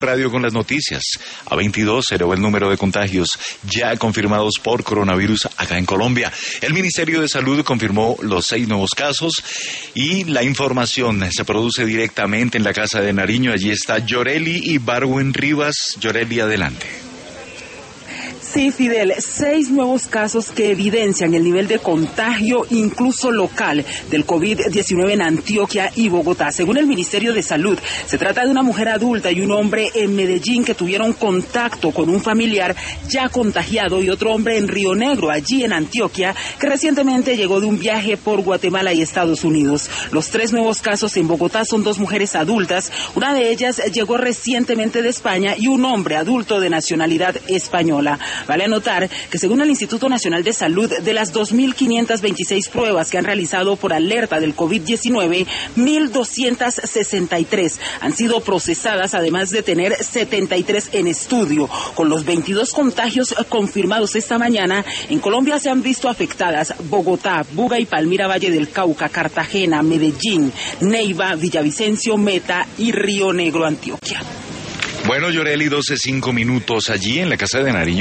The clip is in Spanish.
Radio con las noticias. A 22 elevó el número de contagios ya confirmados por coronavirus acá en Colombia. El Ministerio de Salud confirmó los 6 nuevos casos y la información se produce directamente en la Casa de Nariño. Allí está Yoreli y Barwin Rivas. Yoreli, adelante. Sí, Fidel, 6 nuevos casos que evidencian el nivel de contagio, incluso local, del COVID-19 en Antioquia y Bogotá. Según el Ministerio de Salud, se trata de una mujer adulta y un hombre en Medellín que tuvieron contacto con un familiar ya contagiado y otro hombre en Río Negro, allí en Antioquia, que recientemente llegó de un viaje por Guatemala y Estados Unidos. Los 3 nuevos casos en Bogotá son 2 mujeres adultas, una de ellas llegó recientemente de España y un hombre adulto de nacionalidad española. Vale anotar que según el Instituto Nacional de Salud, de las 2.526 pruebas que han realizado por alerta del COVID-19, 1.263 han sido procesadas, además de tener 73 en estudio. Con los 22 contagios confirmados esta mañana, en Colombia se han visto afectadas Bogotá, Buga y Palmira, Valle del Cauca, Cartagena, Medellín, Neiva, Villavicencio, Meta y Río Negro, Antioquia. Bueno, Yoreli, 12:05 allí en la Casa de Nariño.